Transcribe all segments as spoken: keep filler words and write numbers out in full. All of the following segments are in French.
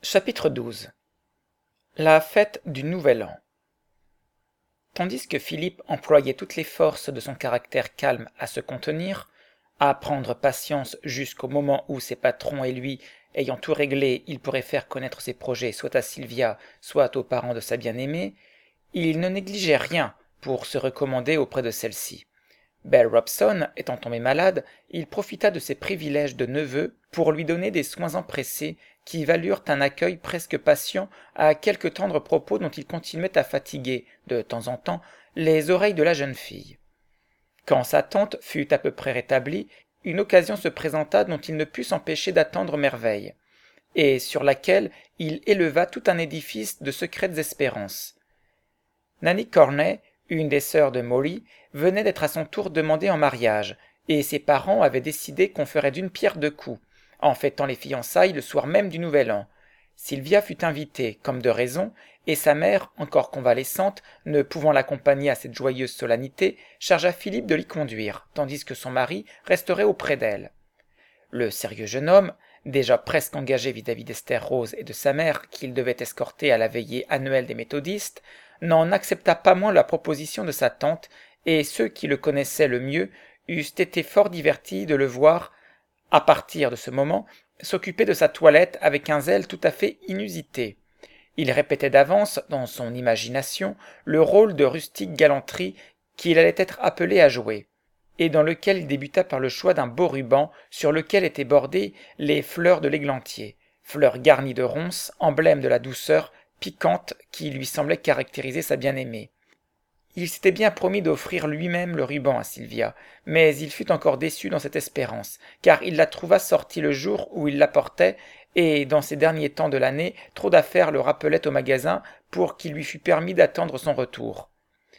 Chapitre douze. La fête du Nouvel An. Tandis que Philippe employait toutes les forces de son caractère calme à se contenir, à prendre patience jusqu'au moment où ses patrons et lui, ayant tout réglé, il pourrait faire connaître ses projets soit à Sylvia, soit aux parents de sa bien-aimée, il ne négligeait rien pour se recommander auprès de celle-ci. Belle Robson étant tombée malade, il profita de ses privilèges de neveu pour lui donner des soins empressés qui valurent un accueil presque patient à quelques tendres propos dont il continuait à fatiguer, de temps en temps, les oreilles de la jeune fille. Quand sa tante fut à peu près rétablie, une occasion se présenta dont il ne put s'empêcher d'attendre merveille, et sur laquelle il éleva tout un édifice de secrètes espérances. Nanny Corney, une des sœurs de Molly, venait d'être à son tour demandée en mariage, et ses parents avaient décidé qu'on ferait d'une pierre deux coups, en fêtant les fiançailles le soir même du Nouvel An. Sylvia fut invitée, comme de raison, et sa mère, encore convalescente, ne pouvant l'accompagner à cette joyeuse solennité, chargea Philippe de l'y conduire, tandis que son mari resterait auprès d'elle. Le sérieux jeune homme, déjà presque engagé vis-à-vis d'Esther Rose et de sa mère qu'il devait escorter à la veillée annuelle des méthodistes, n'en accepta pas moins la proposition de sa tante, et ceux qui le connaissaient le mieux eussent été fort divertis de le voir, à partir de ce moment, s'occuper de sa toilette avec un zèle tout à fait inusité. Il répétait d'avance, dans son imagination, le rôle de rustique galanterie qu'il allait être appelé à jouer, et dans lequel il débuta par le choix d'un beau ruban sur lequel étaient bordées les fleurs de l'églantier, fleurs garnies de ronces, emblème de la douceur piquante qui lui semblait caractériser sa bien-aimée. Il s'était bien promis d'offrir lui-même le ruban à Sylvia, mais il fut encore déçu dans cette espérance, car il la trouva sortie le jour où il la portait, et dans ces derniers temps de l'année, trop d'affaires le rappelaient au magasin pour qu'il lui fût permis d'attendre son retour.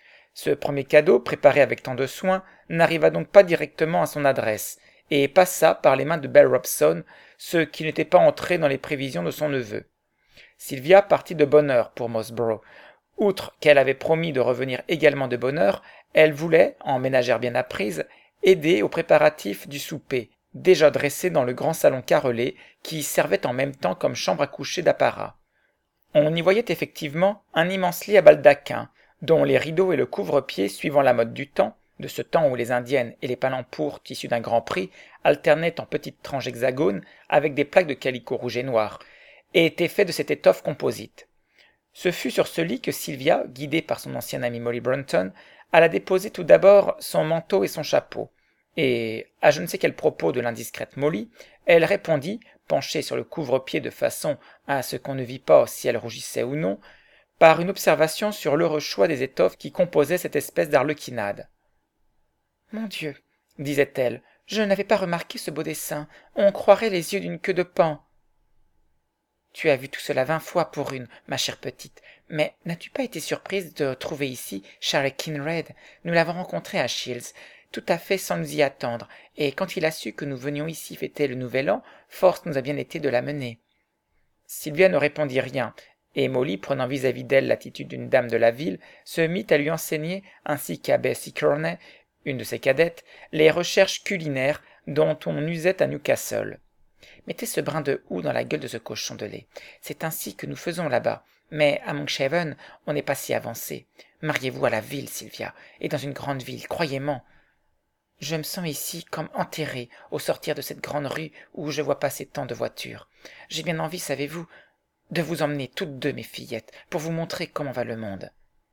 Ce premier cadeau, préparé avec tant de soin, n'arriva donc pas directement à son adresse, et passa par les mains de Belle Robson, ce qui n'était pas entré dans les prévisions de son neveu. Sylvia partit de bonne heure pour Mossborough. Outre qu'elle avait promis de revenir également de bonne heure, elle voulait, en ménagère bien apprise, aider aux préparatifs du souper, déjà dressé dans le grand salon carrelé, qui servait en même temps comme chambre à coucher d'apparat. On y voyait effectivement un immense lit à baldaquin, dont les rideaux et le couvre-pied, suivant la mode du temps, de ce temps où les indiennes et les palampours tissus d'un grand prix alternaient en petites tranches hexagones avec des plaques de calicot rouge et noir, et étaient faits de cette étoffe composite. Ce fut sur ce lit que Sylvia, guidée par son ancienne amie Molly Brunton, alla déposer tout d'abord son manteau et son chapeau, et, à je ne sais quel propos de l'indiscrète Molly, elle répondit, penchée sur le couvre-pied de façon à ce qu'on ne vît pas si elle rougissait ou non, par une observation sur l'heureux choix des étoffes qui composaient cette espèce d'arlequinade. « Mon Dieu, disait-elle, je n'avais pas remarqué ce beau dessin, on croirait les yeux d'une queue de paon. Tu as vu tout cela vingt fois pour une, ma chère petite, mais n'as-tu pas été surprise de trouver ici Charles Kinraid? Nous l'avons rencontré à Shields, tout à fait sans nous y attendre, et quand il a su que nous venions ici fêter le Nouvel An, force nous a bien été de l'amener. » Sylvia ne répondit rien, et Molly, prenant vis-à-vis d'elle l'attitude d'une dame de la ville, se mit à lui enseigner, ainsi qu'à Bessie Corney, une de ses cadettes, les recherches culinaires dont on usait à Newcastle. Mettez ce brin de houx dans la gueule de ce cochon de lait. C'est ainsi que nous faisons là-bas. Mais à Monkshaven, on n'est pas si avancé. Mariez-vous à la ville, Sylvia, et dans une grande ville, croyez-moi. Je me sens ici comme enterrée au sortir de cette grande rue où je vois passer tant de voitures. J'ai bien envie, savez-vous, de vous emmener toutes deux, mes fillettes, pour vous montrer comment va le monde.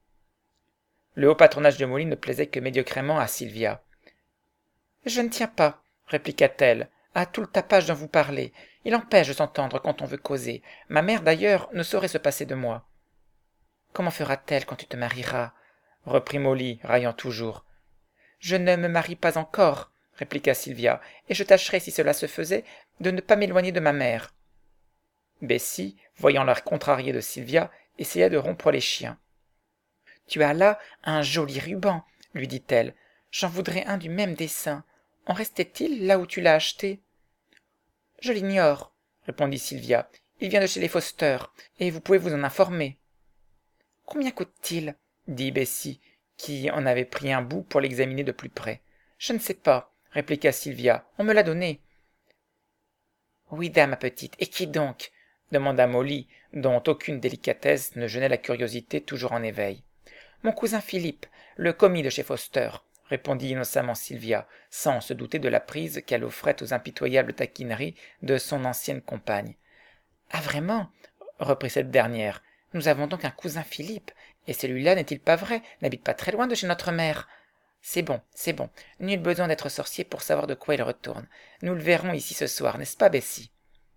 Le haut patronage de Molly ne plaisait que médiocrement à Sylvia. « Je ne tiens pas, répliqua-t-elle, à tout le tapage dont vous parlez. Il empêche de s'entendre quand on veut causer. Ma mère, d'ailleurs, ne saurait se passer de moi. »« Comment fera-t-elle quand tu te marieras ?» reprit Molly, raillant toujours. « Je ne me marie pas encore, répliqua Sylvia, et je tâcherai, si cela se faisait, de ne pas m'éloigner de ma mère. » Bessie, voyant l'air contrarié de Sylvia, essaya de rompre les chiens. « Tu as là un joli ruban, lui dit-elle. J'en voudrais un du même dessin. En restait-il là où tu l'as acheté ? » « Je l'ignore, répondit Sylvia. Il vient de chez les Foster, et vous pouvez vous en informer. »« Combien coûte-t-il » dit Bessie, qui en avait pris un bout pour l'examiner de plus près. « Je ne sais pas, répliqua Sylvia. On me l'a donné. »« Oui, dame, ma petite, et qui donc ? demanda Molly, dont aucune délicatesse ne gênait la curiosité toujours en éveil. Mon cousin Philippe, le commis de chez Foster, répondit innocemment Sylvia, sans se douter de la prise qu'elle offrait aux impitoyables taquineries de son ancienne compagne. Ah vraiment, reprit cette dernière, nous avons donc un cousin Philippe, et celui-là n'est-il pas vrai, n'habite pas très loin de chez notre mère. C'est bon, c'est bon, nul besoin d'être sorcier pour savoir de quoi il retourne. Nous le verrons ici ce soir, n'est-ce pas, Bessie?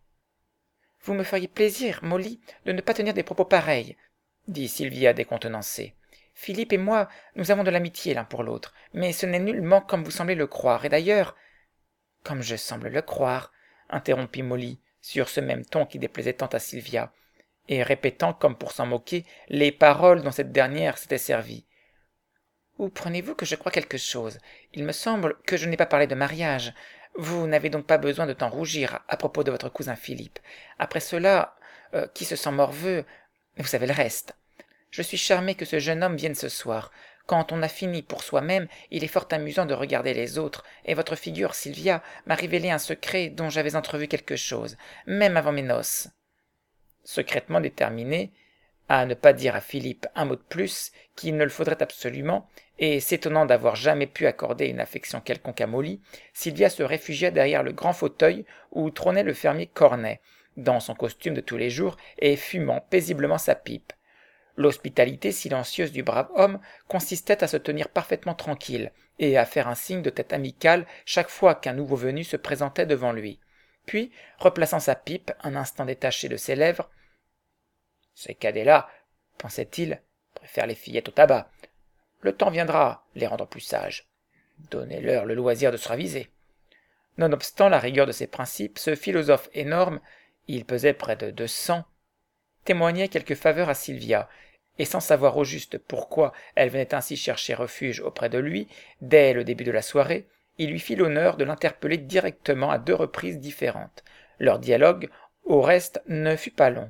Vous me feriez plaisir, Molly, de ne pas tenir des propos pareils, dit Sylvia décontenancée. Philippe et moi, nous avons de l'amitié l'un pour l'autre, mais ce n'est nullement comme vous semblez le croire, et d'ailleurs... Comme je semble le croire, interrompit Molly, sur ce même ton qui déplaisait tant à Sylvia, et répétant, comme pour s'en moquer, les paroles dont cette dernière s'était servie. Où prenez-vous que je crois quelque chose? Il me semble que je n'ai pas parlé de mariage. Vous n'avez donc pas besoin de t'en rougir à propos de votre cousin Philippe. Après cela, euh, qui se sent morveux, vous savez le reste. Je suis charmé que ce jeune homme vienne ce soir. Quand on a fini pour soi-même, il est fort amusant de regarder les autres, et votre figure, Sylvia, m'a révélé un secret dont j'avais entrevu quelque chose, même avant mes noces. Secrètement déterminé à ne pas dire à Philippe un mot de plus qu'il ne le faudrait absolument, et s'étonnant d'avoir jamais pu accorder une affection quelconque à Molly, Sylvia se réfugia derrière le grand fauteuil où trônait le fermier Cornet, dans son costume de tous les jours et fumant paisiblement sa pipe. L'hospitalité silencieuse du brave homme consistait à se tenir parfaitement tranquille et à faire un signe de tête amicale chaque fois qu'un nouveau venu se présentait devant lui. Puis, replaçant sa pipe un instant détachée de ses lèvres, « Ces cadets-là, pensait-il, préfèrent les fillettes au tabac. Le temps viendra les rendre plus sages. Donnez-leur le loisir de se raviser. » Nonobstant la rigueur de ses principes, ce philosophe énorme, il pesait près de deux cents, témoignait quelque faveur à Sylvia, et sans savoir au juste pourquoi elle venait ainsi chercher refuge auprès de lui, dès le début de la soirée, il lui fit l'honneur de l'interpeller directement à deux reprises différentes. Leur dialogue, au reste, ne fut pas long.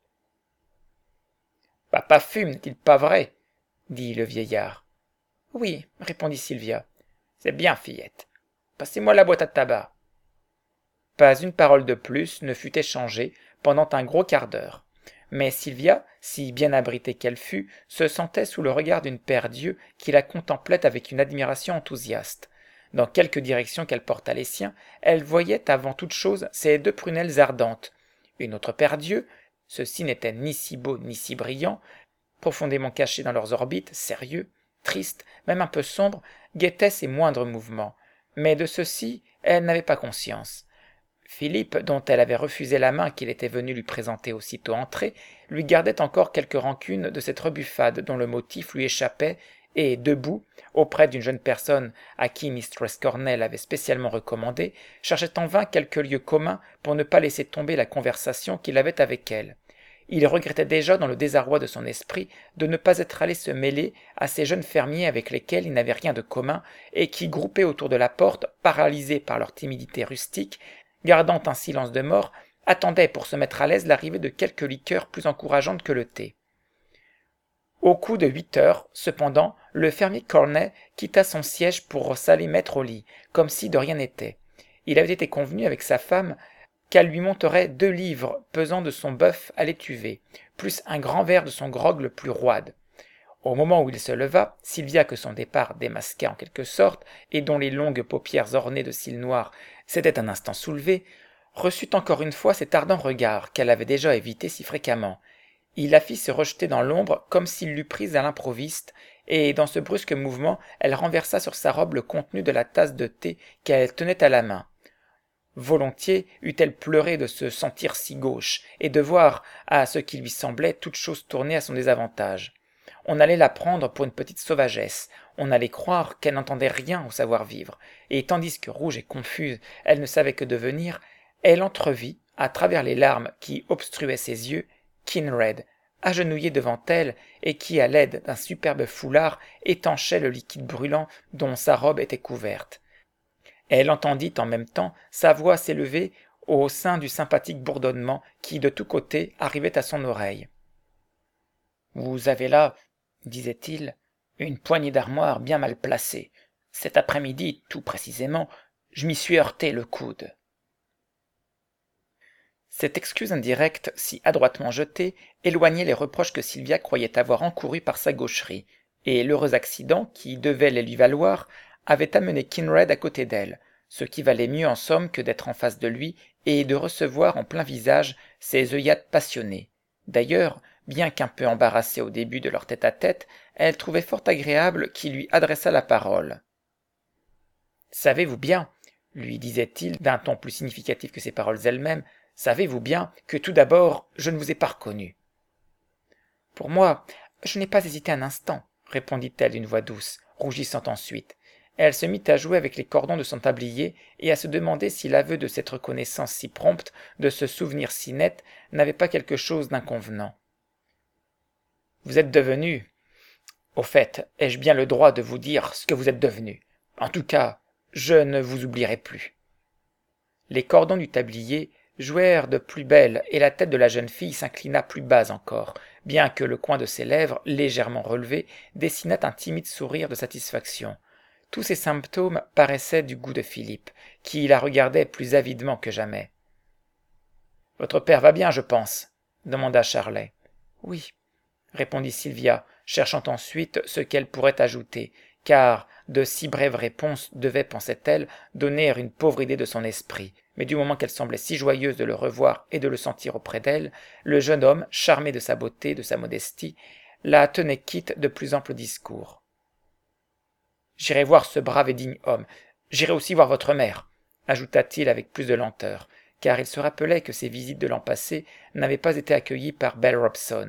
« Papa fume, n'est-il pas vrai ?» dit le vieillard. « Oui, » répondit Sylvia. « C'est bien, fillette. Passez-moi la boîte à tabac. » Pas une parole de plus ne fut échangée pendant un gros quart d'heure. Mais Sylvia, si bien abritée qu'elle fût, se sentait sous le regard d'une paire d'yeux qui la contemplait avec une admiration enthousiaste. Dans quelque direction qu'elle portât les siens, elle voyait avant toute chose ces deux prunelles ardentes. Une autre paire d'yeux, ceux-ci n'étaient ni si beaux ni si brillants, profondément cachés dans leurs orbites, sérieux, tristes, même un peu sombres, guettaient ses moindres mouvements. Mais de ceux-ci, elle n'avait pas conscience. Philippe, dont elle avait refusé la main qu'il était venu lui présenter aussitôt entré, lui gardait encore quelque rancune de cette rebuffade dont le motif lui échappait, et, debout, auprès d'une jeune personne à qui mistress Cornell avait spécialement recommandé, cherchait en vain quelque lieu commun pour ne pas laisser tomber la conversation qu'il avait avec elle. Il regrettait déjà dans le désarroi de son esprit de ne pas être allé se mêler à ces jeunes fermiers avec lesquels il n'avait rien de commun et qui, groupés autour de la porte, paralysés par leur timidité rustique, gardant un silence de mort, attendaient pour se mettre à l'aise l'arrivée de quelques liqueurs plus encourageantes que le thé. Au coup de huit heures, cependant, le fermier Cornet quitta son siège pour s'aller mettre au lit, comme si de rien n'était. Il avait été convenu avec sa femme qu'elle lui monterait deux livres pesant de son bœuf à l'étuvée, plus un grand verre de son grog le plus roide. Au moment où il se leva, Sylvia, que son départ démasquait en quelque sorte, et dont les longues paupières ornées de cils noirs s'étaient un instant soulevées, reçut encore une fois cet ardent regard qu'elle avait déjà évité si fréquemment. Il la fit se rejeter dans l'ombre comme s'il l'eût prise à l'improviste, et dans ce brusque mouvement, elle renversa sur sa robe le contenu de la tasse de thé qu'elle tenait à la main. Volontiers eût-elle pleuré de se sentir si gauche, et de voir, à ce qui lui semblait, toute chose tournée à son désavantage. On allait la prendre pour une petite sauvagesse, on allait croire qu'elle n'entendait rien au savoir-vivre, et tandis que rouge et confuse, elle ne savait que devenir, elle entrevit, à travers les larmes qui obstruaient ses yeux, Kinraid, agenouillé devant elle, et qui, à l'aide d'un superbe foulard, étanchait le liquide brûlant dont sa robe était couverte. Elle entendit en même temps sa voix s'élever au sein du sympathique bourdonnement qui, de tous côtés, arrivait à son oreille. « Vous avez là, disait-il, une poignée d'armoire bien mal placée. Cet après-midi, tout précisément, je m'y suis heurté le coude. » Cette excuse indirecte, si adroitement jetée, éloignait les reproches que Sylvia croyait avoir encourus par sa gaucherie, et l'heureux accident, qui devait les lui valoir, avait amené Kinraid à côté d'elle, ce qui valait mieux en somme que d'être en face de lui et de recevoir en plein visage ses œillades passionnées. D'ailleurs, bien qu'un peu embarrassée au début de leur tête-à-tête, elle trouvait fort agréable qu'il lui adressât la parole. « Savez-vous bien, lui disait-il d'un ton plus significatif que ses paroles elles-mêmes, savez-vous bien que tout d'abord je ne vous ai pas reconnu ?»« Pour moi, je n'ai pas hésité un instant, » répondit-elle d'une voix douce, rougissant ensuite. Elle se mit à jouer avec les cordons de son tablier et à se demander si l'aveu de cette reconnaissance si prompte, de ce souvenir si net, n'avait pas quelque chose d'inconvenant. « Vous êtes devenu... Au fait, ai-je bien le droit de vous dire ce que vous êtes devenu? En tout cas, je ne vous oublierai plus. » Les cordons du tablier jouèrent de plus belle et la tête de la jeune fille s'inclina plus bas encore, bien que le coin de ses lèvres, légèrement relevé, dessinât un timide sourire de satisfaction. Tous ces symptômes paraissaient du goût de Philippe, qui la regardait plus avidement que jamais. « Votre père va bien, je pense ?» demanda Charlet. « Oui, » répondit Sylvia, cherchant ensuite ce qu'elle pourrait ajouter, car de si brèves réponses devaient, pensait-elle, donner une pauvre idée de son esprit. Mais du moment qu'elle semblait si joyeuse de le revoir et de le sentir auprès d'elle, le jeune homme, charmé de sa beauté, de sa modestie, la tenait quitte de plus amples discours. « J'irai voir ce brave et digne homme. J'irai aussi voir votre mère, » ajouta-t-il avec plus de lenteur, car il se rappelait que ses visites de l'an passé n'avaient pas été accueillies par Belle Robson.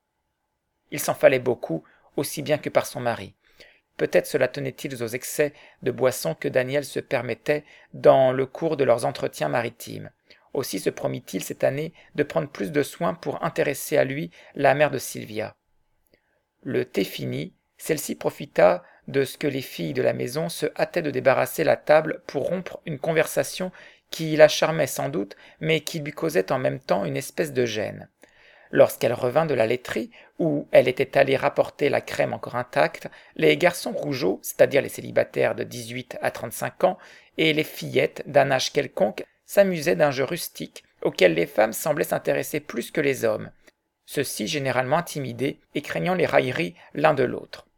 Il s'en fallait beaucoup, aussi bien que par son mari. Peut-être cela tenait-il aux excès de boisson que Daniel se permettait dans le cours de leurs entretiens maritimes. Aussi se promit-il cette année de prendre plus de soin pour intéresser à lui la mère de Sylvia. Le thé fini, celle-ci profita de ce que les filles de la maison se hâtaient de débarrasser la table pour rompre une conversation qui la charmait sans doute, mais qui lui causait en même temps une espèce de gêne. Lorsqu'elle revint de la laiterie, où elle était allée rapporter la crème encore intacte, les garçons rougeaux, c'est-à-dire les célibataires de dix-huit à trente-cinq ans, et les fillettes d'un âge quelconque, s'amusaient d'un jeu rustique auquel les femmes semblaient s'intéresser plus que les hommes, ceux-ci généralement intimidés et craignant les railleries l'un de l'autre.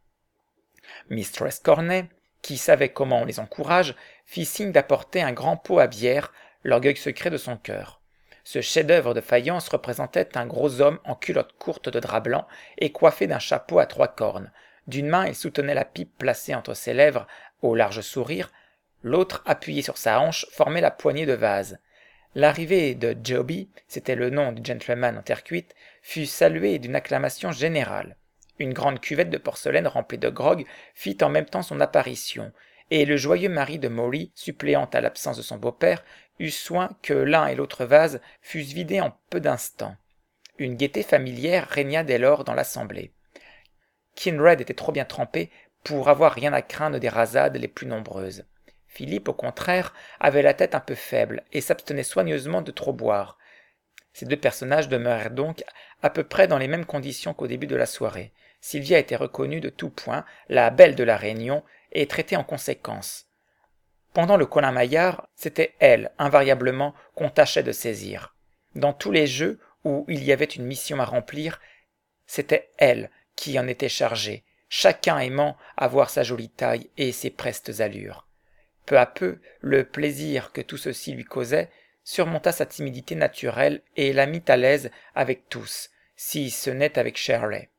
Mistress Corney, qui savait comment on les encourage, fit signe d'apporter un grand pot à bière, l'orgueil secret de son cœur. Ce chef-d'œuvre de faïence représentait un gros homme en culotte courte de drap blanc et coiffé d'un chapeau à trois cornes. D'une main, il soutenait la pipe placée entre ses lèvres, au large sourire, l'autre, appuyé sur sa hanche, formait la poignée de vase. L'arrivée de Joby, c'était le nom du gentleman en terre cuite, fut saluée d'une acclamation générale. Une grande cuvette de porcelaine remplie de grog fit en même temps son apparition, et le joyeux mari de Molly, suppléant à l'absence de son beau-père, eut soin que l'un et l'autre vase fussent vidés en peu d'instants. Une gaieté familière régna dès lors dans l'assemblée. Kinraid était trop bien trempé pour avoir rien à craindre des rasades les plus nombreuses. Philippe, au contraire, avait la tête un peu faible et s'abstenait soigneusement de trop boire. Ces deux personnages demeurèrent donc à peu près dans les mêmes conditions qu'au début de la soirée. Sylvia était reconnue de tout point, la belle de la Réunion, et traitée en conséquence. Pendant le colin-maillard, c'était elle, invariablement, qu'on tâchait de saisir. Dans tous les jeux où il y avait une mission à remplir, c'était elle qui en était chargée, chacun aimant avoir sa jolie taille et ses prestes allures. Peu à peu, le plaisir que tout ceci lui causait surmonta sa timidité naturelle et la mit à l'aise avec tous, si ce n'est avec Shirley.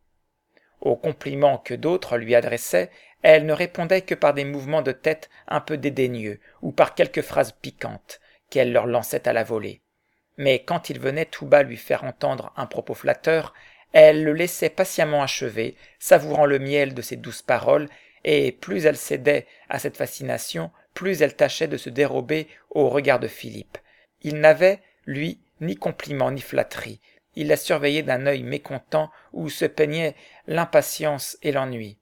Aux compliments que d'autres lui adressaient, elle ne répondait que par des mouvements de tête un peu dédaigneux ou par quelques phrases piquantes qu'elle leur lançait à la volée. Mais quand il venait tout bas lui faire entendre un propos flatteur, elle le laissait patiemment achever, savourant le miel de ses douces paroles, et plus elle cédait à cette fascination, plus elle tâchait de se dérober au regard de Philippe. Il n'avait, lui, ni compliment ni flatterie. Il la surveillait d'un œil mécontent où se peignaient l'impatience et l'ennui.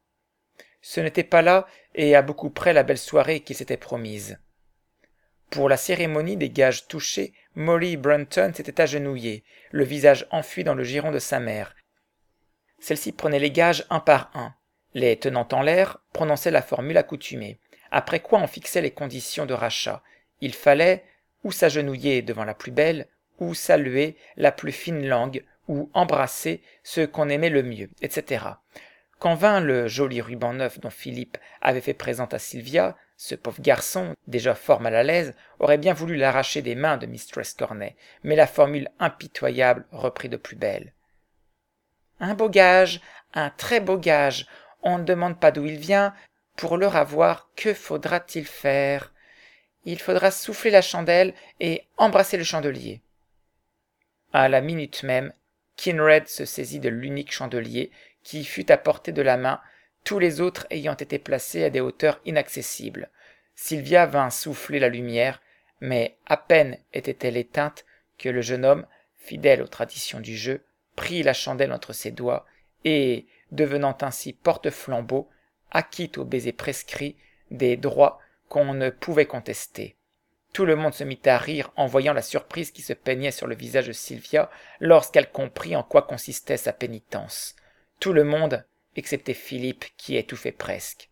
Ce n'était pas là, et à beaucoup près, la belle soirée qu'il s'était promise. Pour la cérémonie des gages touchés, Molly Brunton s'était agenouillée, le visage enfui dans le giron de sa mère. Celle-ci prenait les gages un par un, les tenant en l'air, prononçait la formule accoutumée, après quoi on fixait les conditions de rachat. Il fallait ou s'agenouiller devant la plus belle, ou saluer la plus fine langue, ou embrasser ceux qu'on aimait le mieux, et cetera. Quand vint le joli ruban neuf dont Philippe avait fait présent à Sylvia, ce pauvre garçon, déjà fort mal à l'aise, aurait bien voulu l'arracher des mains de mistress Cornet, mais la formule impitoyable reprit de plus belle. « Un beau gage, un très beau gage, on ne demande pas d'où il vient, pour le ravoir, que faudra-t-il faire ? Il faudra souffler la chandelle et embrasser le chandelier. » À la minute même, Kinraid se saisit de l'unique chandelier qui fut à portée de la main, tous les autres ayant été placés à des hauteurs inaccessibles. Sylvia vint souffler la lumière, mais à peine était-elle éteinte que le jeune homme, fidèle aux traditions du jeu, prit la chandelle entre ses doigts et, devenant ainsi porte-flambeau, acquit au baiser prescrit des droits qu'on ne pouvait contester. Tout le monde se mit à rire en voyant la surprise qui se peignait sur le visage de Sylvia lorsqu'elle comprit en quoi consistait sa pénitence. Tout le monde, excepté Philippe qui étouffait presque.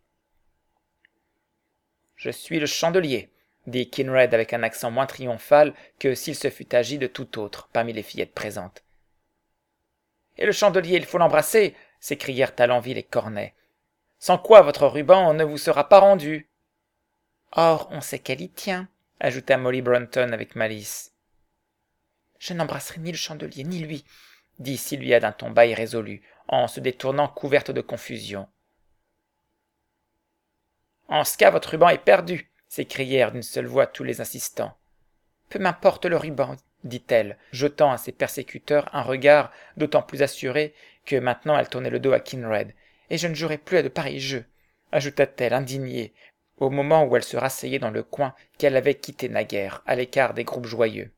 « Je suis le chandelier, » dit Kinraid avec un accent moins triomphal que s'il se fût agi de tout autre parmi les fillettes présentes. « Et le chandelier, il faut l'embrasser » s'écrièrent à l'envi les Cornet. « Sans quoi votre ruban ne vous sera pas rendu. »« Or, on sait qu'elle y tient, » ajouta Molly Brunton avec malice. « Je n'embrasserai ni le chandelier, ni lui, » dit Sylvia d'un ton bas et résolu, en se détournant couverte de confusion. « En ce cas, votre ruban est perdu » s'écrièrent d'une seule voix tous les assistants. « Peu m'importe le ruban, » dit-elle, jetant à ses persécuteurs un regard d'autant plus assuré que maintenant elle tournait le dos à Kinraid. « Et je ne jouerai plus à de pareils jeux, » ajouta-t-elle indignée, au moment où elle se rasseyait dans le coin qu'elle avait quitté naguère, à l'écart des groupes joyeux.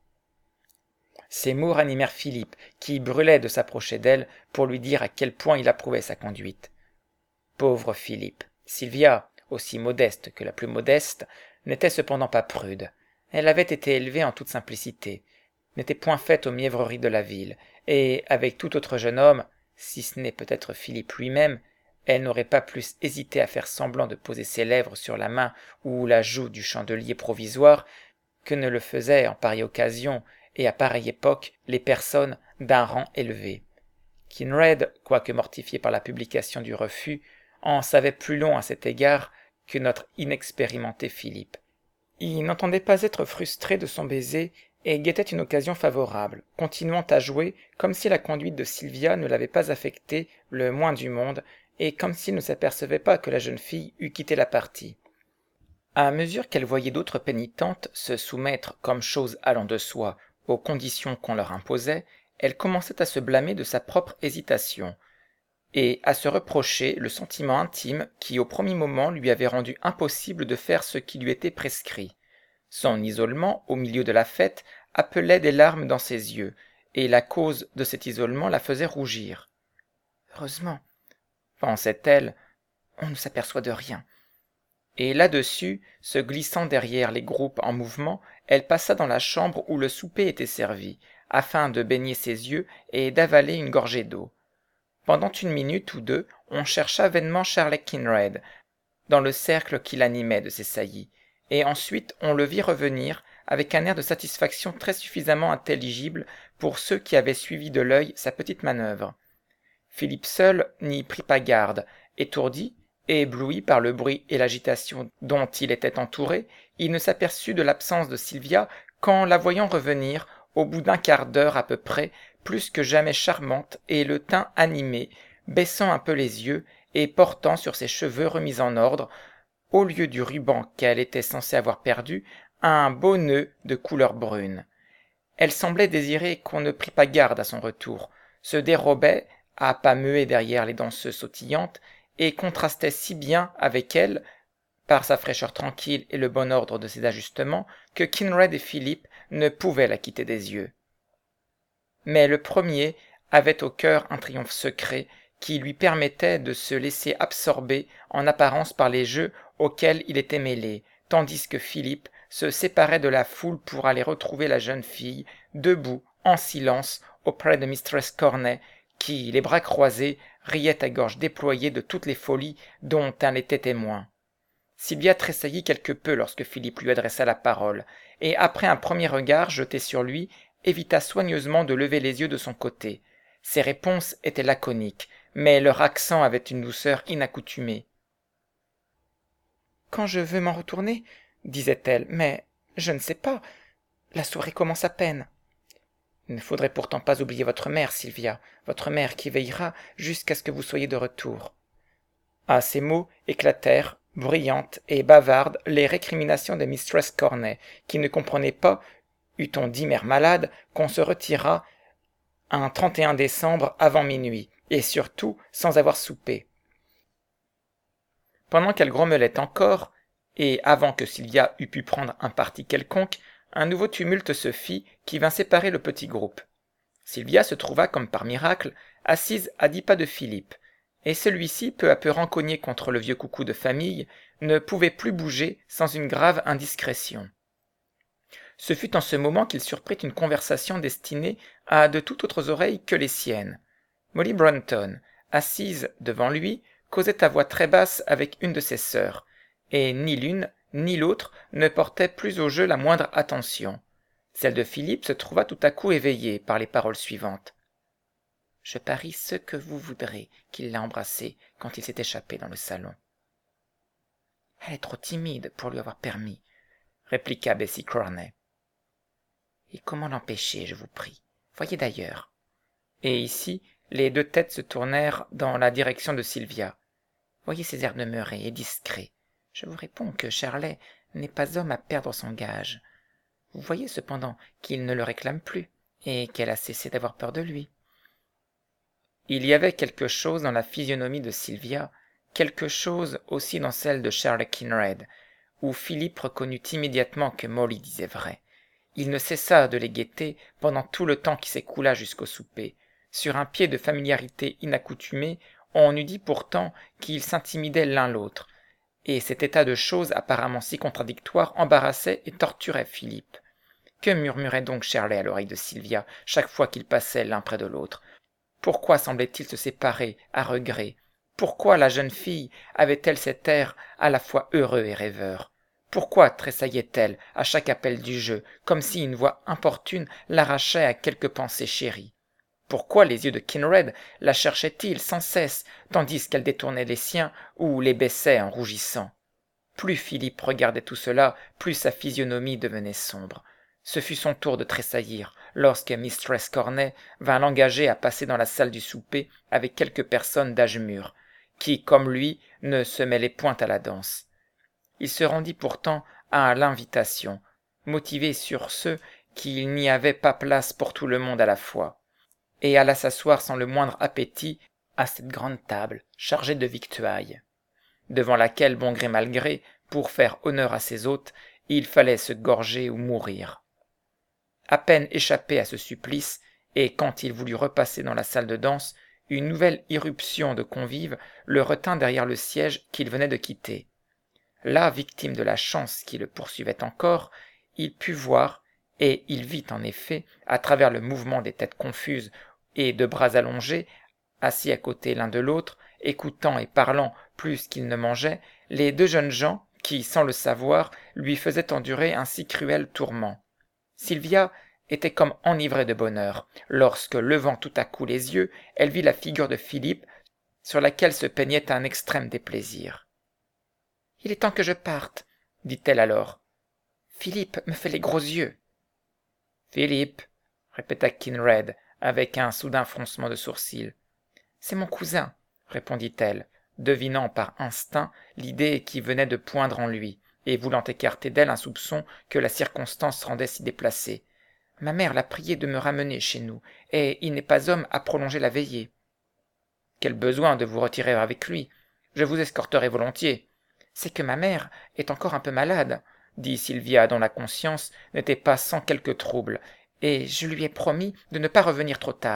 Ces mots ranimèrent Philippe, qui brûlait de s'approcher d'elle pour lui dire à quel point il approuvait sa conduite. Pauvre Philippe! Sylvia, aussi modeste que la plus modeste, n'était cependant pas prude. Elle avait été élevée en toute simplicité, n'était point faite aux mièvreries de la ville, et, avec tout autre jeune homme, si ce n'est peut-être Philippe lui-même, elle n'aurait pas plus hésité à faire semblant de poser ses lèvres sur la main ou la joue du chandelier provisoire que ne le faisaient en pareille occasion et à pareille époque les personnes d'un rang élevé. Kinraid, quoique mortifié par la publication du refus, en savait plus long à cet égard que notre inexpérimenté Philippe. Il n'entendait pas être frustré de son baiser et guettait une occasion favorable, continuant à jouer comme si la conduite de Sylvia ne l'avait pas affecté le moins du monde et comme s'il ne s'apercevait pas que la jeune fille eût quitté la partie. À mesure qu'elle voyait d'autres pénitentes se soumettre comme chose allant de soi aux conditions qu'on leur imposait, elle commençait à se blâmer de sa propre hésitation, et à se reprocher le sentiment intime qui au premier moment lui avait rendu impossible de faire ce qui lui était prescrit. Son isolement au milieu de la fête appelait des larmes dans ses yeux, et la cause de cet isolement la faisait rougir. « Heureusement, » pensait-elle, « on ne s'aperçoit de rien. » Et là-dessus, se glissant derrière les groupes en mouvement, elle passa dans la chambre où le souper était servi, afin de baigner ses yeux et d'avaler une gorgée d'eau. Pendant une minute ou deux, on chercha vainement Charles Kinraid, dans le cercle qui l'animait de ses saillies, et ensuite on le vit revenir avec un air de satisfaction très suffisamment intelligible pour ceux qui avaient suivi de l'œil sa petite manœuvre. Philippe seul n'y prit pas garde, étourdi, et ébloui par le bruit et l'agitation dont il était entouré, il ne s'aperçut de l'absence de Sylvia qu'en la voyant revenir, au bout d'un quart d'heure à peu près, plus que jamais charmante et le teint animé, baissant un peu les yeux et portant sur ses cheveux remis en ordre, au lieu du ruban qu'elle était censée avoir perdu, un beau nœud de couleur brune. Elle semblait désirer qu'on ne prît pas garde à son retour, se dérobait, à pas muets derrière les danseuses sautillantes, et contrastait si bien avec elle, par sa fraîcheur tranquille et le bon ordre de ses ajustements, que Kinraid et Philippe ne pouvaient la quitter des yeux. Mais le premier avait au cœur un triomphe secret qui lui permettait de se laisser absorber en apparence par les jeux auxquels il était mêlé, tandis que Philippe se séparait de la foule pour aller retrouver la jeune fille, debout, en silence, auprès de mistress Cornet, qui, les bras croisés, riait à gorge déployée de toutes les folies dont elle était témoin. Sylvia tressaillit quelque peu lorsque Philippe lui adressa la parole, et après un premier regard jeté sur lui, évita soigneusement de lever les yeux de son côté. Ses réponses étaient laconiques, mais leur accent avait une douceur inaccoutumée. « Quand je veux m'en retourner, disait-elle, mais je ne sais pas. La soirée commence à peine. » Il ne faudrait pourtant pas oublier votre mère, Sylvia, votre mère qui veillera jusqu'à ce que vous soyez de retour. À ces mots éclatèrent, bruyantes et bavardes, les récriminations de mistress Corney, qui ne comprenait pas, eût-on dit mère malade, qu'on se retirât un trente et un décembre avant minuit, et surtout sans avoir soupé. Pendant qu'elle grommelait encore, et avant que Sylvia eût pu prendre un parti quelconque, un nouveau tumulte se fit qui vint séparer le petit groupe. Sylvia se trouva comme par miracle assise à dix pas de Philippe, et celui-ci, peu à peu rancogné contre le vieux coucou de famille, ne pouvait plus bouger sans une grave indiscrétion. Ce fut en ce moment qu'il surprit une conversation destinée à de tout autres oreilles que les siennes. Molly Brunton, assise devant lui, causait à voix très basse avec une de ses sœurs, et ni l'une ni l'autre ne portait plus au jeu la moindre attention. Celle de Philippe se trouva tout à coup éveillée par les paroles suivantes. « Je parie ce que vous voudrez qu'il l'a embrassée quand il s'est échappé dans le salon. »« Elle est trop timide pour lui avoir permis, » répliqua Bessie Corney. « Et comment l'empêcher, je vous prie? Voyez d'ailleurs. » Et ici, les deux têtes se tournèrent dans la direction de Sylvia. « Voyez ces airs demeurés et discrets. Je vous réponds que Charlet n'est pas homme à perdre son gage. Vous voyez cependant qu'il ne le réclame plus, et qu'elle a cessé d'avoir peur de lui. » Il y avait quelque chose dans la physionomie de Sylvia, quelque chose aussi dans celle de Charles Kinraid, où Philippe reconnut immédiatement que Molly disait vrai. Il ne cessa de les guetter pendant tout le temps qui s'écoula jusqu'au souper. Sur un pied de familiarité inaccoutumée, on eût dit pourtant qu'ils s'intimidaient l'un l'autre, et cet état de choses apparemment si contradictoire embarrassait et torturait Philippe. Que murmurait donc Charlet à l'oreille de Sylvia chaque fois qu'ils passaient l'un près de l'autre? Pourquoi semblaient-ils se séparer à regret? Pourquoi la jeune fille avait-elle cet air à la fois heureux et rêveur? Pourquoi tressaillait-elle à chaque appel du jeu, comme si une voix importune l'arrachait à quelque pensée chérie? Pourquoi les yeux de Kinraid la cherchaient-ils sans cesse, tandis qu'elle détournait les siens ou les baissait en rougissant? Plus Philippe regardait tout cela, plus sa physionomie devenait sombre. Ce fut son tour de tressaillir, lorsque mistress Corney vint l'engager à passer dans la salle du souper avec quelques personnes d'âge mûr, qui, comme lui, ne se mêlaient point à la danse. Il se rendit pourtant à l'invitation, motivé sur ce qu'il n'y avait pas place pour tout le monde à la fois, et alla s'asseoir sans le moindre appétit à cette grande table chargée de victuailles, devant laquelle, bon gré mal gré, pour faire honneur à ses hôtes, il fallait se gorger ou mourir. À peine échappé à ce supplice, et quand il voulut repasser dans la salle de danse, une nouvelle irruption de convives le retint derrière le siège qu'il venait de quitter. Là, victime de la chance qui le poursuivait encore, il put voir, et il vit en effet, à travers le mouvement des têtes confuses et de bras allongés, assis à côté l'un de l'autre, écoutant et parlant plus qu'ils ne mangeaient, les deux jeunes gens qui, sans le savoir, lui faisaient endurer un si cruel tourment. Sylvia était comme enivrée de bonheur, lorsque, levant tout à coup les yeux, elle vit la figure de Philippe, sur laquelle se peignait un extrême déplaisir. « Il est temps que je parte, » dit-elle alors. « Philippe me fait les gros yeux. »« Philippe, » répéta Kinraid, avec un soudain froncement de sourcils. « C'est mon cousin, » répondit-elle, devinant par instinct l'idée qui venait de poindre en lui, et voulant écarter d'elle un soupçon que la circonstance rendait si déplacé. « Ma mère l'a prié de me ramener chez nous, et il n'est pas homme à prolonger la veillée. »« Quel besoin de vous retirer avec lui? Je vous escorterai volontiers. »« C'est que ma mère est encore un peu malade, » dit Sylvia, dont la conscience n'était pas sans quelque trouble, « et je lui ai promis de ne pas revenir trop tard. »«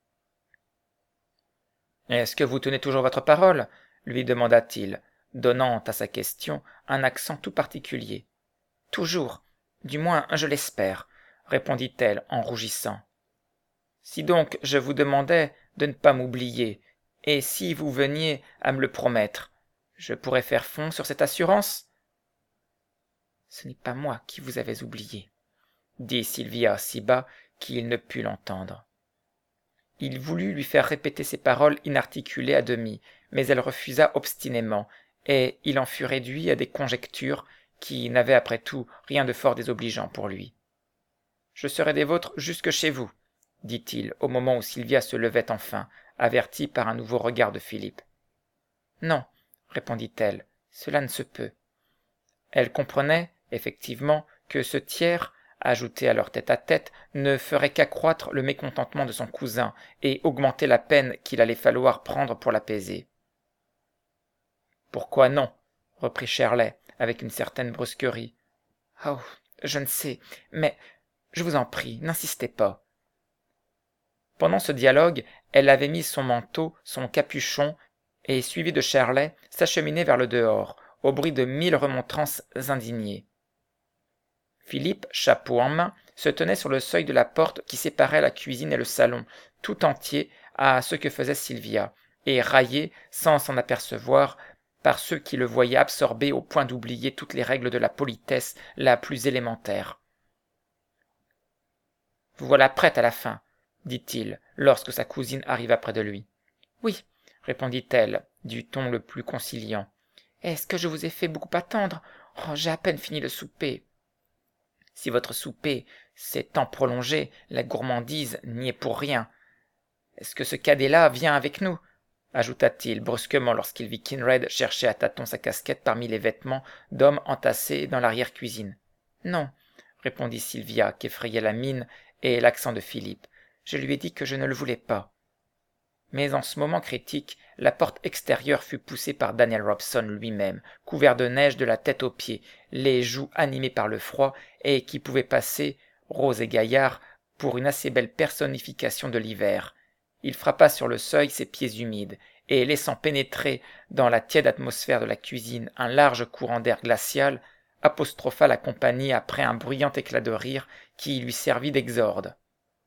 Est-ce que vous tenez toujours votre parole ?» lui demanda-t-il, donnant à sa question un accent tout particulier. « Toujours, du moins je l'espère, » répondit-elle en rougissant. « Si donc je vous demandais de ne pas m'oublier, et si vous veniez à me le promettre, je pourrais faire fond sur cette assurance ?»« Ce n'est pas moi qui vous avais oublié, » dit Sylvia si bas qu'il ne put l'entendre. Il voulut lui faire répéter ces paroles inarticulées à demi, mais elle refusa obstinément, et il en fut réduit à des conjectures qui n'avaient après tout rien de fort désobligeant pour lui. « Je serai des vôtres jusque chez vous, » dit-il au moment où Sylvia se levait enfin, avertie par un nouveau regard de Philippe. « Non, » répondit-elle, « cela ne se peut. » Elle comprenait, effectivement, que ce tiers, ajouté à leur tête-à-tête, ne ferait qu'accroître le mécontentement de son cousin et augmenter la peine qu'il allait falloir prendre pour l'apaiser. « Pourquoi non ?» reprit Shirley, avec une certaine brusquerie. « Oh, je ne sais, mais je vous en prie, n'insistez pas. » Pendant ce dialogue, elle avait mis son manteau, son capuchon, et, suivie de Shirley, s'acheminait vers le dehors, au bruit de mille remontrances indignées. Philippe, chapeau en main, se tenait sur le seuil de la porte qui séparait la cuisine et le salon, tout entier à ce que faisait Sylvia, et raillé, sans s'en apercevoir, par ceux qui le voyaient absorbé au point d'oublier toutes les règles de la politesse la plus élémentaire. « Vous voilà prête à la fin, » dit-il, lorsque sa cousine arriva près de lui. « Oui, » répondit-elle, du ton le plus conciliant. « Est-ce que je vous ai fait beaucoup attendre ? Oh, j'ai à peine fini le souper. » « Si votre souper s'est tant prolongé, la gourmandise n'y est pour rien. Est-ce que ce cadet-là vient avec nous ?» ajouta-t-il brusquement lorsqu'il vit Kinraid chercher à tâtons sa casquette parmi les vêtements d'homme entassés dans l'arrière-cuisine. « Non, » répondit Sylvia, qu'effrayait la mine et l'accent de Philippe. « Je lui ai dit que je ne le voulais pas. » Mais en ce moment critique, la porte extérieure fut poussée par Daniel Robson lui-même, couvert de neige de la tête aux pieds, les joues animées par le froid, et qui pouvait passer, rose et gaillard, pour une assez belle personnification de l'hiver. Il frappa sur le seuil ses pieds humides, et laissant pénétrer dans la tiède atmosphère de la cuisine un large courant d'air glacial, apostropha la compagnie après un bruyant éclat de rire qui lui servit d'exorde.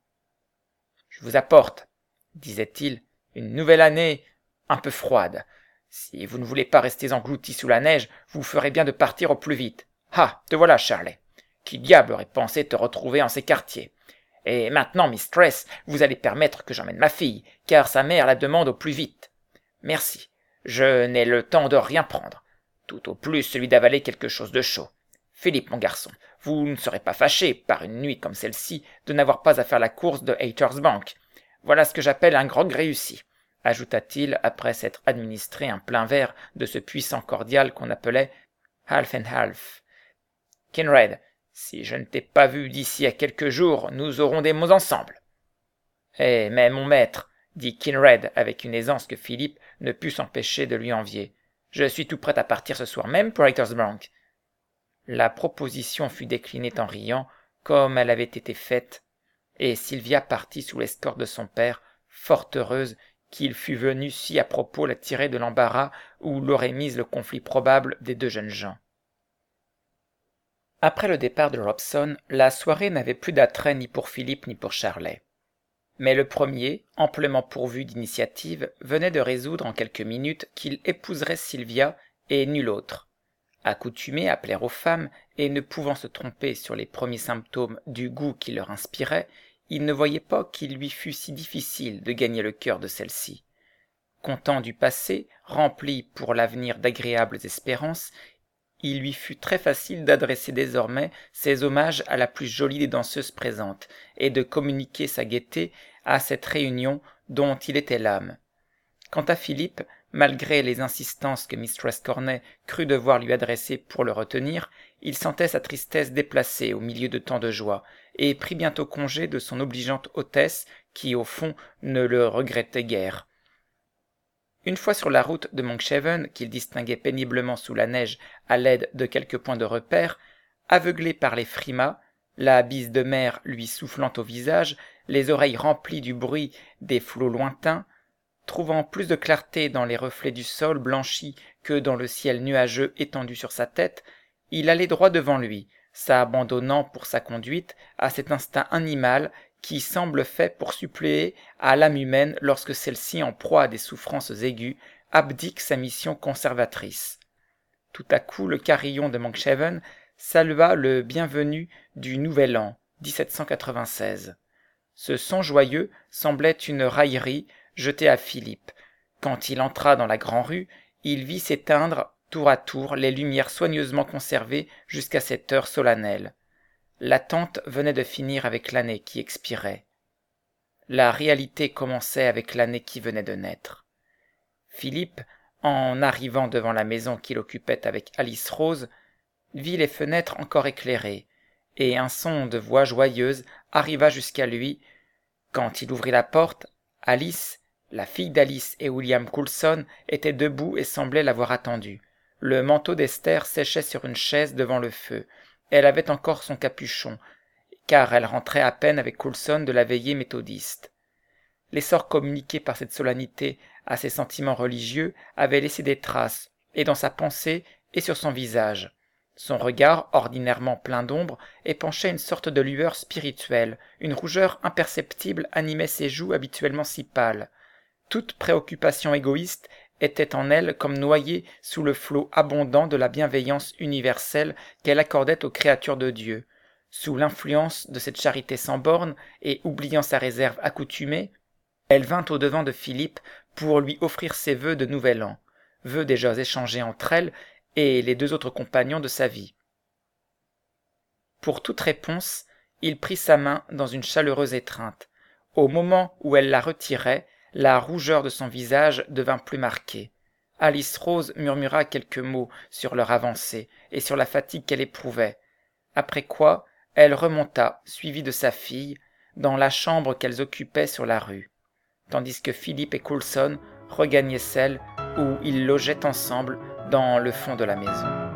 « Je vous apporte, » disait-il, une nouvelle année un peu froide. Si vous ne voulez pas rester englouti sous la neige, vous ferez bien de partir au plus vite. Ah, te voilà, Shirley. Qui diable aurait pensé te retrouver en ces quartiers? Et maintenant, mistress, vous allez permettre que j'emmène ma fille, car sa mère la demande au plus vite. Merci, je n'ai le temps de rien prendre, tout au plus celui d'avaler quelque chose de chaud. Philippe, mon garçon, vous ne serez pas fâché, par une nuit comme celle-ci, de n'avoir pas à faire la course de Haytersbank. Voilà ce que j'appelle un grog réussi, ajouta-t-il après s'être administré un plein verre de ce puissant cordial qu'on appelait half and half. Kinraid, si je ne t'ai pas vu d'ici à quelques jours, nous aurons des mots ensemble. Eh, mais mon maître, dit Kinraid avec une aisance que Philippe ne put s'empêcher de lui envier, je suis tout prêt à partir ce soir même pour Haytersbank. La proposition fut déclinée en riant, comme elle avait été faite, et Sylvia partit sous l'escorte de son père, fort heureuse qu'il fût venu si à propos la tirer de l'embarras où l'aurait mise le conflit probable des deux jeunes gens. Après le départ de Robson, la soirée n'avait plus d'attrait ni pour Philippe ni pour Shirley. Mais le premier, amplement pourvu d'initiative, venait de résoudre en quelques minutes qu'il épouserait Sylvia et nulle autre. Accoutumé à plaire aux femmes et ne pouvant se tromper sur les premiers symptômes du goût qu'il leur inspirait, il ne voyait pas qu'il lui fût si difficile de gagner le cœur de celle-ci. Content du passé, rempli pour l'avenir d'agréables espérances, il lui fut très facile d'adresser désormais ses hommages à la plus jolie des danseuses présentes, et de communiquer sa gaieté à cette réunion dont il était l'âme. Quant à Philippe, malgré les insistances que mistress Corney crut devoir lui adresser pour le retenir, il sentait sa tristesse déplacée au milieu de tant de joie, et prit bientôt congé de son obligeante hôtesse, qui, au fond, ne le regrettait guère. Une fois sur la route de Monkshaven, qu'il distinguait péniblement sous la neige à l'aide de quelques points de repère, aveuglé par les frimas, la bise de mer lui soufflant au visage, les oreilles remplies du bruit des flots lointains, trouvant plus de clarté dans les reflets du sol blanchi que dans le ciel nuageux étendu sur sa tête, il allait droit devant lui, s'abandonnant pour sa conduite à cet instinct animal qui semble fait pour suppléer à l'âme humaine lorsque celle-ci, en proie à des souffrances aiguës, abdique sa mission conservatrice. Tout à coup, le carillon de Monkshaven salua le bienvenu du Nouvel An, dix-sept cent quatre-vingt-seize. Ce son joyeux semblait une raillerie jetée à Philippe. Quand il entra dans la grand'rue, il vit s'éteindre tour à tour les lumières soigneusement conservées jusqu'à cette heure solennelle. L'attente venait de finir avec l'année qui expirait. La réalité commençait avec l'année qui venait de naître. Philippe, en arrivant devant la maison qu'il occupait avec Alice Rose, vit les fenêtres encore éclairées, et un son de voix joyeuse arriva jusqu'à lui. Quand il ouvrit la porte, Alice, la fille d'Alice et William Coulson, était debout et semblait l'avoir attendu. Le manteau d'Esther séchait sur une chaise devant le feu. Elle avait encore son capuchon, car elle rentrait à peine avec Coulson de la veillée méthodiste. L'essor communiqué par cette solennité à ses sentiments religieux avait laissé des traces, et dans sa pensée et sur son visage. Son regard, ordinairement plein d'ombre, épanchait une sorte de lueur spirituelle, une rougeur imperceptible animait ses joues habituellement si pâles. Toute préoccupation égoïste était en elle comme noyée sous le flot abondant de la bienveillance universelle qu'elle accordait aux créatures de Dieu. Sous l'influence de cette charité sans bornes, et oubliant sa réserve accoutumée, elle vint au-devant de Philippe pour lui offrir ses vœux de nouvel an, vœux déjà échangés entre elle et les deux autres compagnons de sa vie. Pour toute réponse, il prit sa main dans une chaleureuse étreinte. Au moment où elle la retirait, la rougeur de son visage devint plus marquée. Alice Rose murmura quelques mots sur leur avancée et sur la fatigue qu'elle éprouvait, après quoi elle remonta, suivie de sa fille, dans la chambre qu'elles occupaient sur la rue, tandis que Philippe et Coulson regagnaient celle où ils logeaient ensemble dans le fond de la maison.